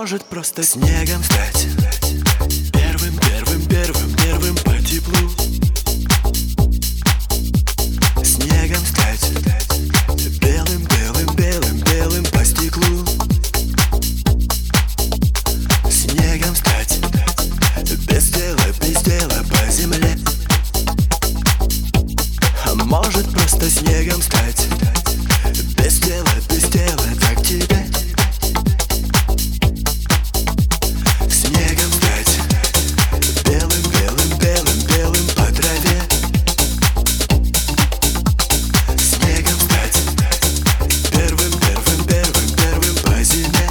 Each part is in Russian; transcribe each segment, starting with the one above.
может просто снегом стать. Первым, первым, первым, первым по теплу. Снегом стать. Белым, белым, белым, белым по стеклу. Снегом стать. Без дела по земле. А может просто снегом стать. Без дела как тебе. Снегом стать. Белым, белым, белым, белым по траве. Снегом стать. Первым, первым, первым, первым по зиме.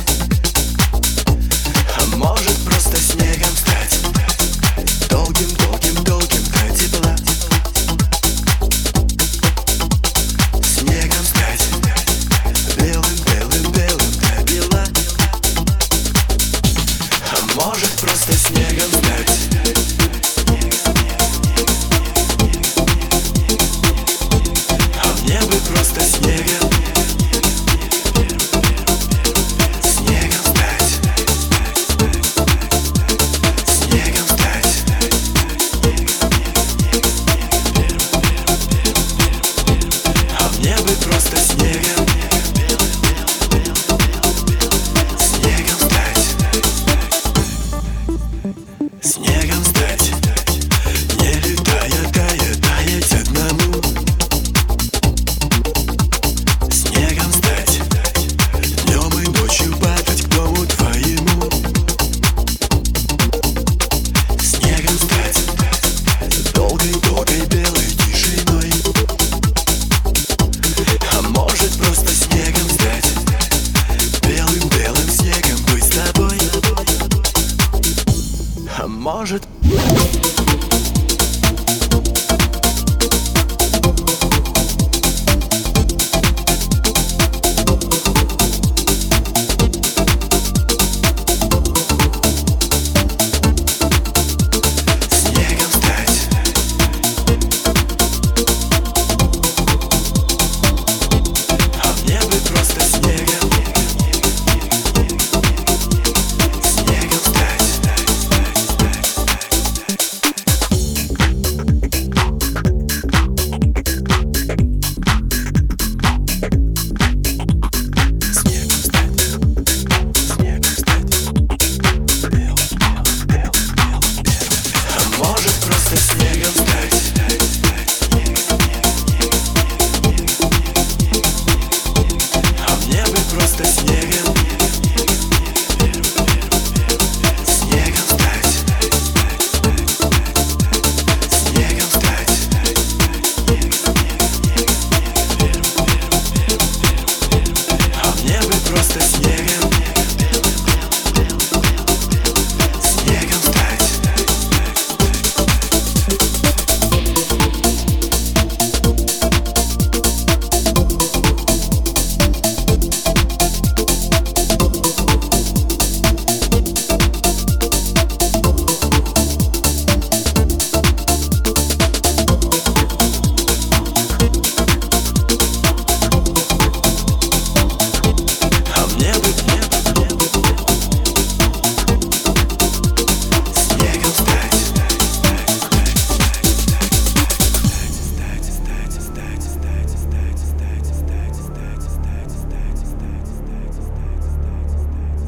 А может просто снегом стать. Долгим, долгим, долгим до тепла. Снегом стать. Белым, белым, белым до бела. А может просто снегом стать. А мне бы просто снегом. Снегом стать. Снегом стать. А мне бы просто снегом. Снегом стать. Снегом стать. Не летая, таять одному. Снегом стать. Днем и ночью падать к дому твоему. Снегом стать. Долгой-долгой белой тишиной. А может просто снегом стать. Белым-белым снегом быть с тобой. А может... Снегом стать. А мне бы просто снегом. Снегом стать. Снегом стать. Снегом стать. Белым, белым, белым, белым, белым. А может просто снегом стать. А мне бы просто снегом. Снегом стать. Снегом стать. А мне бы просто снегом.